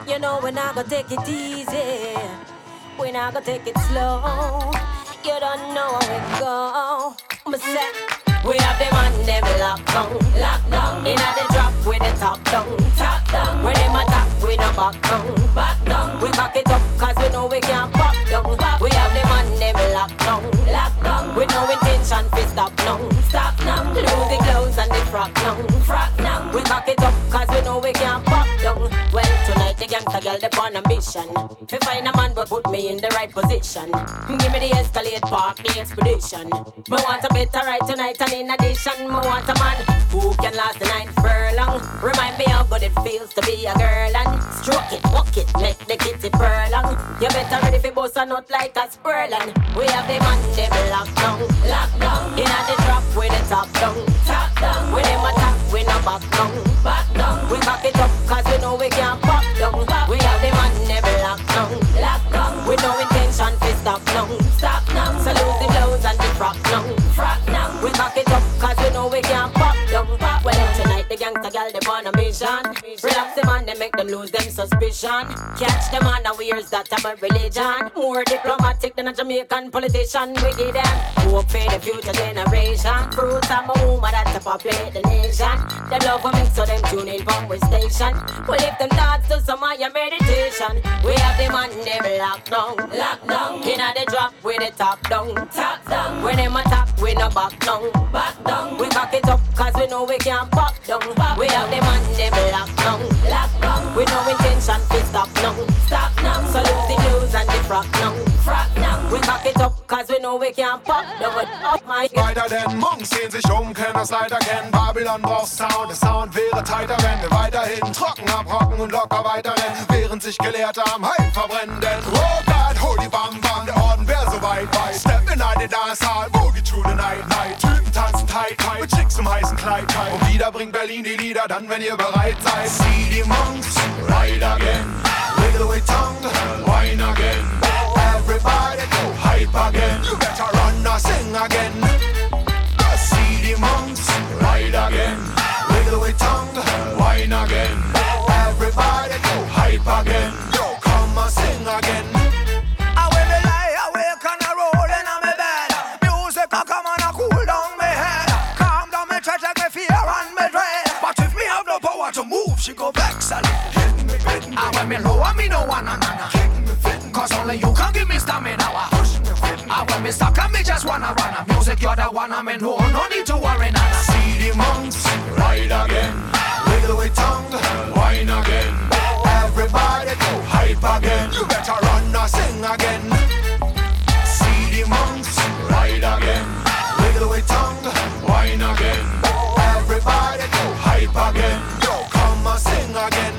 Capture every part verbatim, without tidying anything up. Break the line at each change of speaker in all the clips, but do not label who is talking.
You know we're not gonna take it easy. We're not gonna take it slow. You don't know how it go. I'ma say we have them on them lockdown, lockdown. Inna the drop with the top down, top down. When them attack, we no back down, back down. We back it up 'cause we know we can't pop down. We have them on them lockdown, lockdown. With no intention to stop now, stop now. Lose the clothes and the frock now, frock now. We back it up 'cause we know we can't pop down. Well, tonight the gangsta girl they on a mission. To find a man but put me in the right position. Give me the Escalade Park, the expedition. Me want a better ride tonight. In addition, me want a man who can last the night furlong. Remind me how good it feels to be a girl and stroke it, walk it, make the kitty purr long. You better ready for boss a nut like a squirrel. And we have them on them locked down, locked down. Inna the drop with the top down, top down. When them attack, we no back down, back down. We back it up 'cause we know we can't pop down. We have them on them locked down, locked down. With no intention to stop now, stop now. So lose the blouse and the frock now, frock now. We back it up 'cause we know we can't pop down. Well, tonight the gangsta girl they on a mission. Relax them and they make them lose them suspicion. Catch them on the weirds that have a religion. More diplomatic than a Jamaican politician. We give them hope for the future generation. Fruits and woman that's to populate the nation. Them love for me so them tune in from we station. We lift them thoughts to some of your meditation. We have them on them locked down, locked down. Inna the drop with the top down, top down. When them attack we no back down, back down. We back it up 'cause we know we can't pop down. We have them on them locked down, locked down. With no intention to stop now, stop now. So lose the blues and the frock now, frock now. We back it up 'cause we know we can't pop down. Oh my God.
Weiter denn Monks sehen sich um, können das leider kennen. Babylon braucht Sound, der Sound wäre tighter, wenn wir weiterhin trocken abrocken und locker weiterrennen. Während sich Gelehrte am Hype verbrennen, denn oh God, holy bam bam, der Orden wär so weit weit. Step in the dance hall, boogie through the night night. Typen tanzen tight tight, mit Chicks im heißen Kleid Kleid. Und wieder bringt Berlin die Lieder, dann wenn ihr bereit seid. See die Monks, ride again. Wiggle away tongue, wine again. Everybody go hype again. You better run or sing again. See the monks, ride again. Wiggle away tongue, wine again. Everybody go hype again. Yo, come and sing again.
I will be lie awake and a rolling on my bed. Music a come and a cool down my head. Calm down me, try take me fear and me dread. But if me have no power to move, she go vex and hit me, hit me. And when me low, I me no one another. Kick me, fit me. 'Cause only you can give me stamina. Push me, fit me. And when me stuck, and me just wanna run. A music, you're the one I mean, no, no need to worry none.
See the monks, ride again. Wiggle away tongue, wine again. Everybody go hype again. You better run or sing again. See the monks, ride again. Wiggle away tongue, wine again. Everybody go hype again. Yo, come and sing again.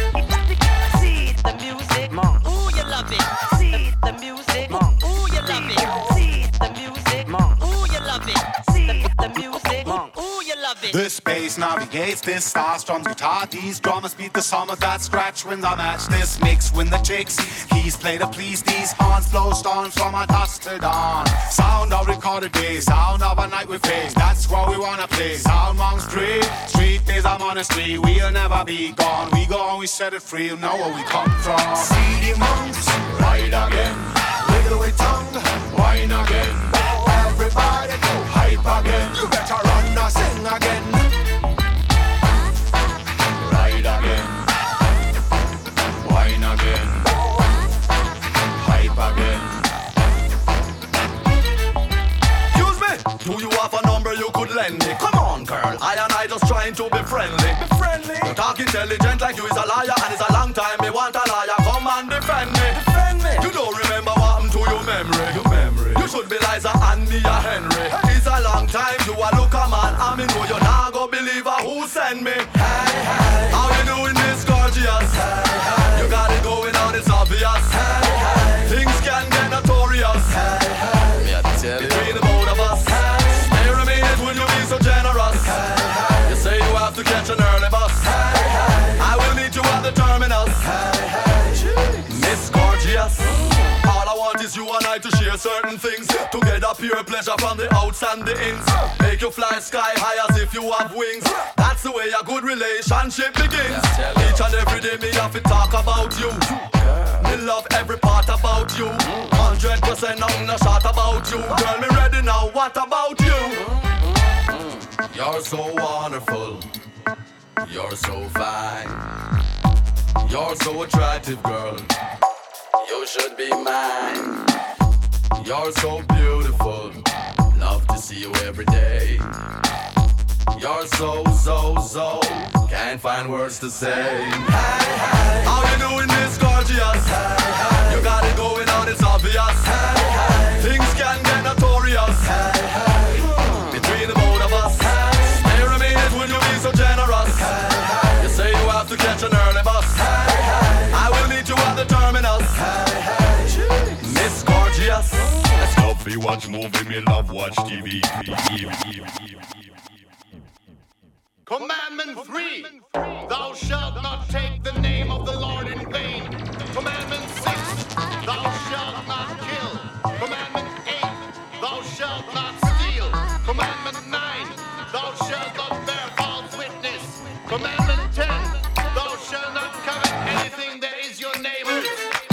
See the music, ooh you love it. See the music, ooh you love it. See the music, ooh you love it. See the music, ooh you love it.
This bass navigates this star strums guitar. These drummers beat the sum of that scratch when I match this mix when the chicks. Keys play to please these horns blow storms from our dusk till dawn. Sound of recorded days, sound of a night we face. That's what we wanna play. Sound monks pray. Street days I'm on the street, we'll never be gone. We go and we set it free, you know where we come from.
See the monks, ride again. Wiggle away tongue, wine again. Everybody go hype again. You better run or sing again.
Ride again. Wine again. Hype again.
Excuse me, do you have a number you could lend me? Come on, girl, I and I just trying to be friendly. Be friendly. You talk intelligent like you is a liar, and it's a long time me want a liar. Come and defend me. Defend me. You don't remember what happened to your memory. Your memory. You should be Liza and me a Henry. It's a long time you a look a man, and me know you not go believe a who send me. Hey, hey. How you doing, Miss Gorgeous? Hey, hey. You got it going on, it's obvious. Hey, hey. Things can get notorious. Hey, hey. Me a tell you. Between the both of us. Hey. Spare a minute, will you be so generous? Hey, hey. You say you have to catch an early bus. Hey, hey. I will meet you at the terminus. Hey, hey. Miss Gorgeous. All I want is you and I to share certain things. To get a pure pleasure from the outs and the ins. Make you fly sky high as if you have wings. That's the way a good relationship begins. Each and every day me have to talk about you. Me love every part about you. Hundred percent I'm not short about you. Girl, me ready now, what about you? You're so wonderful. You're so fine. You're so attractive, girl. You should be mine. You're so beautiful. Love to see you every day. You're so, so, so. Can't find words to say. Hey, hey. How you doing, Miss Gorgeous? Hey, hey. You got it going on, it's obvious. Hey, hey. Things can get notorious. Hey, hey. Between the both of us. Hey. Spare a minute, will you be so generous? Hey, hey. You say you have to catch an early bus. Hey, hey. I will meet you at the terminus. Hey, hey. Miss Gorgeous.
Let's go for you watch movie, me love watch T V.
Commandment three, thou shalt not take the name of the Lord in vain. Commandment six, thou shalt not kill. Commandment eight, thou shalt not steal. Commandment nine, thou shalt not bear false witness. Commandment ten, thou shalt not covet anything that is your neighbor's.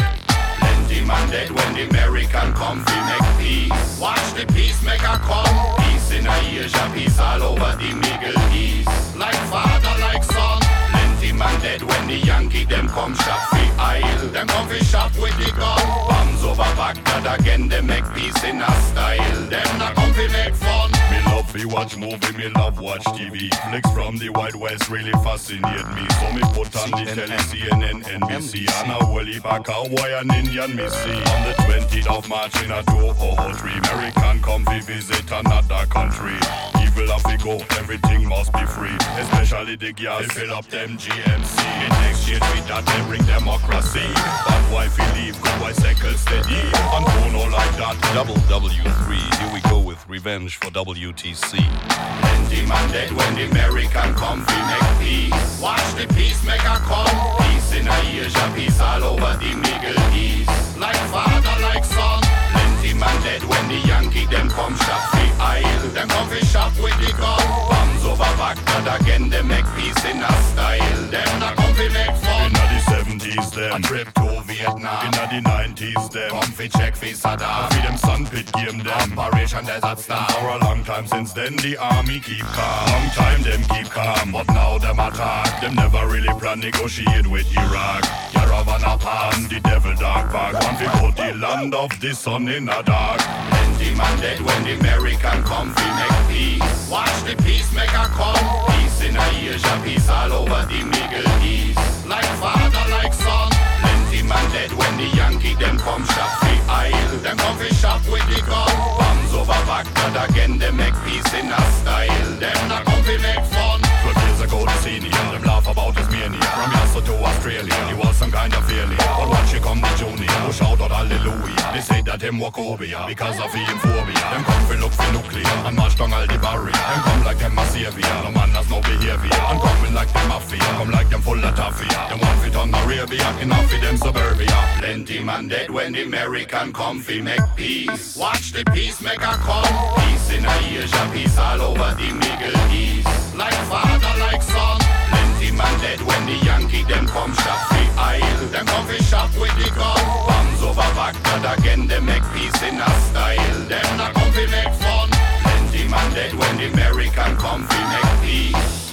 Plenty man dead when the American comfy make peace. Watch the peacemaker come. Peace in Asia, peace all over the Middle East. Like father, like son. Plenty man dead when the Yankee them come shop fi aisle. Them come fi shop with the gun. Bombs over Baghdad again, they make peace in a style. Them not come fi make fun.
Me love fi watch movie, me love watch T V. Flicks from the Wild West really fascinate me. So me put on the telly, C N N, N B C. And a wholly back Hawaii and Indian me see. On the twentieth of March in a two oh three, American come fi visit another country. People have to go, everything must be free. Especially the girls, fill up them G M C. In exchange with that, they bring democracy. Bad wife, he leave, good wife, cycle steady. And don't know like that. Double W three, here we go with revenge for W T C.
Plenty man dead when the American come fi make peace. Watch the peacemaker come. Peace in Asia, peace all over the Middle East. Like father, like son. Plenty man dead when the Yankee them come shop fi aisle. Them come fi shop with the gun. Bombs over Baghdad again, they make peace in a style. Them not come fi make fun.
Inna the seventies them,
a trip to Vietnam.
Inna the nineties them,
come fi check fi Saddam.
Fi them sandpit game them,
Operation Desert Star.
For a long time since then the army keep calm. Long time them keep calm, but now them attack. Them never really plan negotiate with Iraq. Caravan upon the devil dark bag. Want to put the land of the sun in a dark.
Plenty man dead when the American come fi make peace. Watch the peacemaker come. Peace in Asia, peace all over the Middle East. Like father, like son. Plenty man dead when the Yankee them come shop fi aisle. Them come fi shop with the gun. Bombs over Baghdad again, they make peace in a style. Them not come fi make fun.
Twelve years ago the senior, them laugh about his mania. From Yasa to Australia, he was some kind of failure. But watch you come the junior, who shout out hallelujah. They say that him walk over ya, because of him phobia. Them come fi look fi nuclear, and march down all the barrier. Them come like them a savior, no man has no behavior. And coming like them mafia, come like them full of taffia. Them want fit on Arabia, enough fi them suburbia.
Plenty man dead when the American come fi make peace. Watch the peacemaker come. Peace in Asia, peace all over the Middle East. Like father, like son. Plenty man dead when the Yankee them come shop fi aisle. Them come fi shop with the gun. Bombs over Baghdad again, they make peace in a style. Them not come fi make fun. Plenty man dead when the American come fi make peace.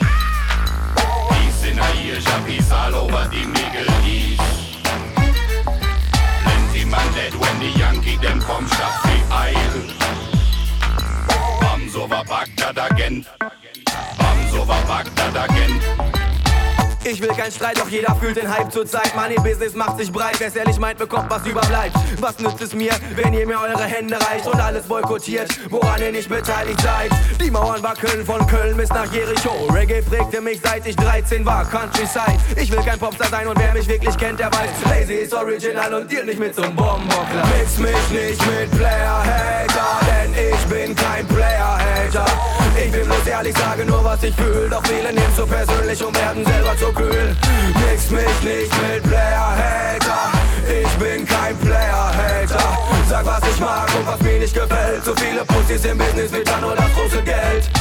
Peace in Asia, peace all over the Middle East. Plenty man dead when the Yankee them come shop fi aisle. Bombs over Baghdad again. Bombs over Baghdad again.
Ich will kein Streit, doch jeder fühlt den Hype zur Zeit. Money Business macht sich breit, wer's ehrlich meint, bekommt was überbleibt. Was nützt es mir, wenn ihr mir eure Hände reicht und alles boykottiert, woran ihr nicht beteiligt seid? Die Mauern wackeln von Köln bis nach Jericho. Reggae prägte mich seit ich dreizehn war, Countryside. Ich will kein Popstar sein und wer mich wirklich kennt, der weiß, Lazy ist original und dealt nicht mit so'm Bombenbockler. Mix mich nicht mit Player-Hater, denn ich bin kein Player-Hater. Ich will bloß ehrlich sagen, nur was ich fühl, doch viele nehmen's so persönlich und werden selber zu kühl. Mix mich nicht mit Player-Hater, ich bin kein Player-Hater. Sag was ich mag und was mir nicht gefällt, so viele Pussys im Business will dann nur das große Geld.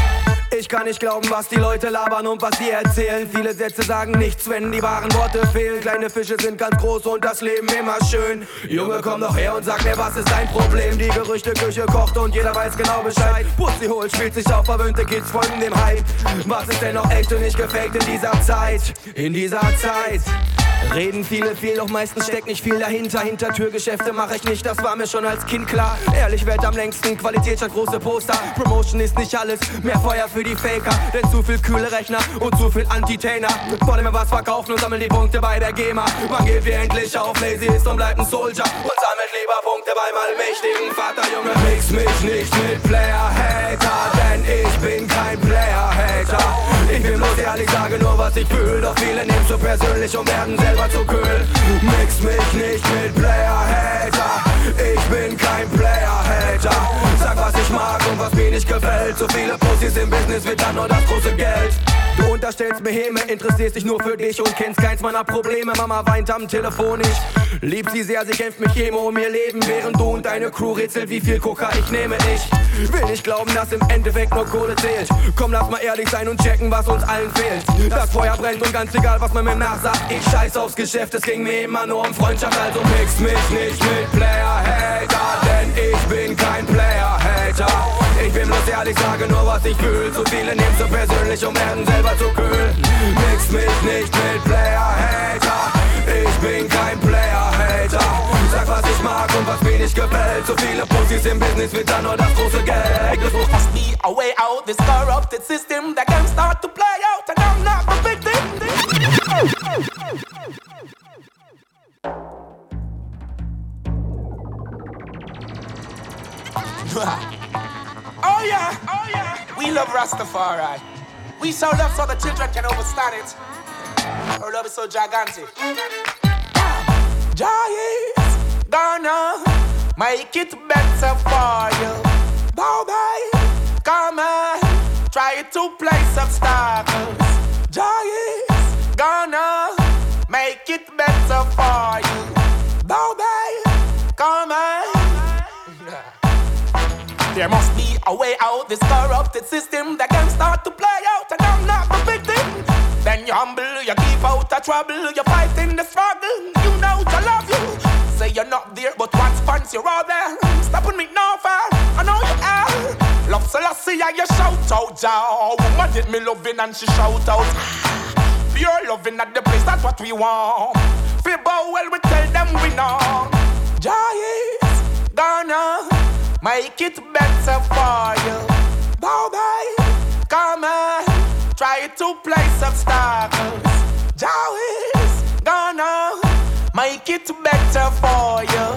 Ich kann nicht glauben, was die Leute labern und was sie erzählen. Viele Sätze sagen nichts, wenn die wahren Worte fehlen. Kleine Fische sind ganz groß und das Leben immer schön. Junge, komm doch her und sag mir, was ist dein Problem? Die Gerüchteküche kocht und jeder weiß genau Bescheid. Pussy holt, spielt sich auf, verwöhnte Kids folgen dem Hype. Was ist denn noch echt und nicht gefaked in dieser Zeit? In dieser Zeit reden viele viel, doch meistens steckt nicht viel dahinter. Hintertürgeschäfte mache ich nicht, das war mir schon als Kind klar. Ehrlich, werd am längsten, Qualität statt große Poster. Promotion ist nicht alles, mehr Feuer für die Faker. Denn zu viel kühle Rechner und zu viel Antitainer wollen mir was verkaufen und sammeln die Punkte bei der GEMA. Man geht wie endlich auf, lazy ist und bleibt ein Soldier und sammelt lieber Punkte beim allmächtigen Vater. Junge, mix mich nicht mit Player-Hater, denn ich bin kein Player-Hater. Ich bin bloß ehrlich, sage nur, was ich fühl, doch viele nehmen's so persönlich und werden selber zu kühl. Mix mich nicht mit Player-Hater, ich bin kein Player-Hater. Sag, was ich mag und was mir nicht gefällt. So viele Pussys im Business wird dann nur das große Geld. Du unterstellst mir Häme, interessierst dich nur für dich und kennst keins meiner Probleme. Mama weint am Telefon, ich lieb sie sehr, sie kämpft mich Chemo um ihr Leben. Während du und deine Crew rätselt, wie viel Coca ich nehme. Ich will nicht glauben, dass im Endeffekt nur Kohle zählt. Komm, lass mal ehrlich sein und checken, was uns allen fehlt. Das Feuer brennt und ganz egal, was man mir nachsagt. Ich scheiß aufs Geschäft, es ging mir immer nur um Freundschaft. Also mix mich nicht mit Player-Hater, denn ich bin kein Player-Hater. Ich bin bloß ehrlich, sage nur, was ich fühl. Zu viele nehmen's so persönlich und werden selber zu kühl. Mix mich nicht mit Player-Hater, ich bin kein Player-Hater. Sag, was ich mag und was mir nicht gefällt. So viele Pussys im Business wird dann nur das große Geld.
There must be a way out this corrupted system that can start to play out, and I'm not the victim. Oh yeah, oh yeah. We love Rastafari. We so love so the children can understand it. Our love is so gigantic. Jah is gonna make it better for you. Baby, come on, try to place obstacles. Jah is gonna make it better for you. Baby, come on. There must be a way out this corrupted system that can start to play out, and I'm not the victim. Then you humble, you keep out of trouble, you fight in the struggle. You know I love you. Say you're not there, but once once you're all there. Stop with me no far, I know you are. Love Selassie, yeah, you shout out, Jah. Woman did me loving and she shout out. Pure loving at the place, that's what we want. Feel bow well, we tell them we know. Jah is gonna make it better for you. Baby, come on, try to place obstacles. Jah is gonna make it better for you.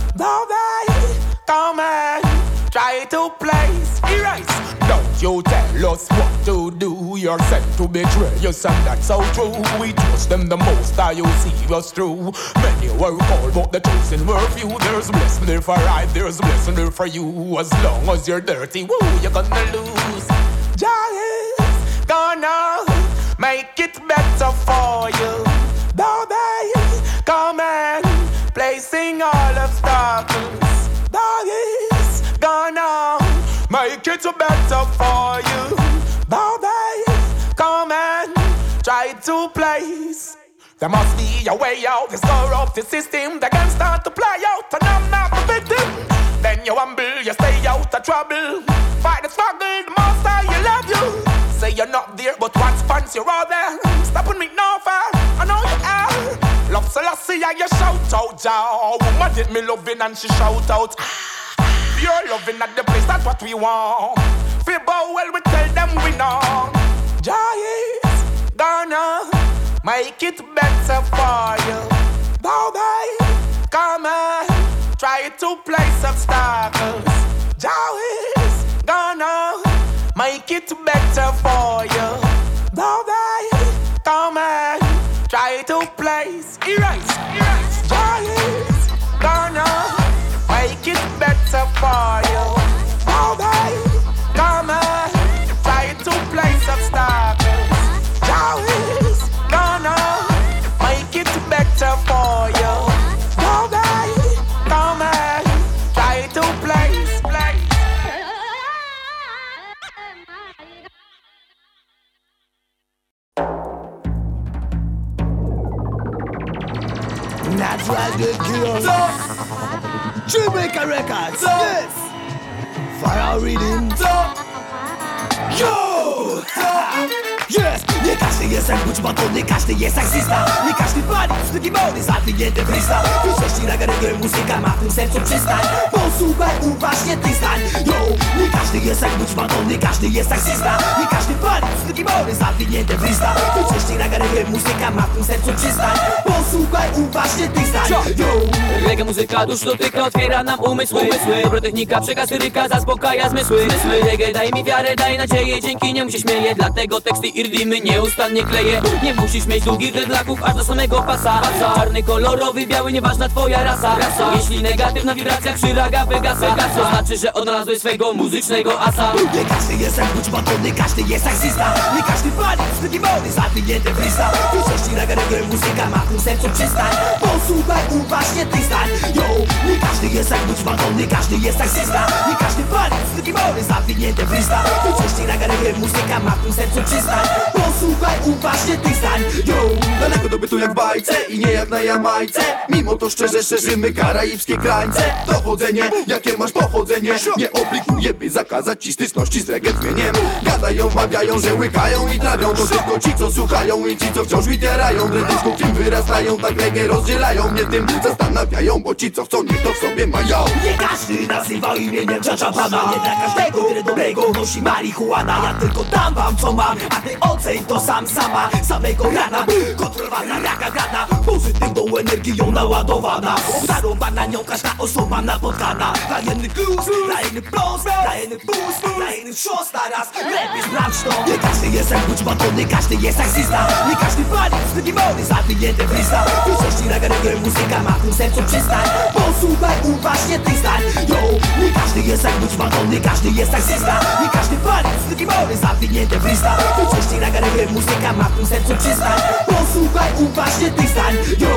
Baby, come on, try to place erase. Don't you tell us what to do. You're sent to betray us, and that's so true. We trust them the most, how you see us through. Many were called, but the chosen were few. There's blessing there for I, there's blessing there for you. As long as you're dirty, woo, you're gonna lose. Jah is gonna make it better for you. Baby, come and placing all obstacles. Baby, gonna make it better for you. Baby, come and try to place. There must be a way out this corrupted system that can start to play out, and I'm not the victim. Then you humble, you stay out of trouble. Fight the struggle, the most I you love you. Say you're not there, but once once you're all there. Stop with me no far, I know you are. Love Selassie, yeah, you shout out, Jah. Woman did me loving and she shout out. Pure loving at the place, that's what we want. Feel bow well, we tell them we know. Jah is gonna make it better for you. Baby, come on, try to place obstacles. Jah is gonna make it better for you. Baby, come on, try to place erase, erase. Jah is gonna make it better for you. Baby, come on, try to place obstacles. Jah is gonna make it better for you. Baby, come on, try to place, place.
Natural good girl. Jamaica Records. Yes. Fire Rhythm. Yo! Yes! Nie każdy jest jak buczbaton, nie każdy jest jak zista. Nie każdy pali, wstygiwany, zawinięty w lista. Większości ragarego muzyka ma w tym sercu przystań. Posłuchaj uważnie tych zdań. Yo! Nie każdy jest jak buczbaton, nie każdy jest jak zista. Nie każdy pali, wstygiwany, zawinięty w lista. Większości ragarego muzyka ma w tym sercu przystań. Posłuchaj uważnie tych zdań. Yo!
Reggae muzyka dusz dotyka, otwiera nam umysły, umysły. Dobra technika, przekaz lyryka, zaspokaja zmysły, zmysły. Reggae daj mi wiarę, daj nadzieję, dzięki niemu się śmieję. Dlatego teksty i rytmy nieustannie kleję. Nie musisz mieć długich dreadlocków aż do samego pasa. Czarny, kolorowy, biały, nieważna twoja rasa. rasa. Jeśli negatywna wibracja krzyraga wygasa, to znaczy, że odnalazłeś swego muzycznego asa.
Nie każdy jest jak buczbaton, nie każdy jest jak zista. Nie każdy pali, wstygiwany, zawinięty w lista. Większości ragarego muzyka ma w tym sercu przystań. Posłuchaj uważnie tych zdań. Yo! Nie każdy jest jak buczbaton, nie każdy jest jak zista. Nie każdy pali, wstygiwany, zawinięty w lista. Większości ragarego muzyka ma w tym sercu przystań. Posłuchaj uważnie tych zdań. Yo!
Daleko do bytu jak w bajce i nie jak na Jamajce. Mimo to szczerze szerzymy karaibskie krańce. Dochodzenie, jakie masz pochodzenie, nie oblikuje, by zakazać ci styczności z reggae zmieniem. Gadają, mawiają, że łykają i trawią. To tylko ci, co słuchają i ci, co wciąż wydzierają. Dredysko kim wyrastają, tak reggae rozdzielają. Mnie tym zastanawiają, bo ci, co chcą, niech to w sobie mają.
Nie każdy nazywa imieniem Judge'a Pana. Nie dla każdego, który dobrego nosi marihuana. Ja tylko dam wam co mam, a ty oceń to sam sama. Samego rana, kontrolowana jaka gana. Pozytywną energią naładowana. Obdarowana nią każda osoba napotkana. Dla jednych luz, dla innych plus, dla innych boost, dla innych szos naraz. Lepiej sprawdź to. Nie każdy jest jak buczbaton, nie każdy jest jak zista. Nie każdy pali, wstygiwany, zawinięty w lista. Większości ragarego muzyka ma w tym sercu przystań. Posłuchaj uważnie tych zdań. Yo! Nie każdy jest jak buczbaton, nie każdy jest jak zista. Nie każdy pali, wstygiwany, zawinięty w lista. Większości ragarego muzyka ma w tym sercu przystań. Posłuchaj uważnie tych zdań. Yo!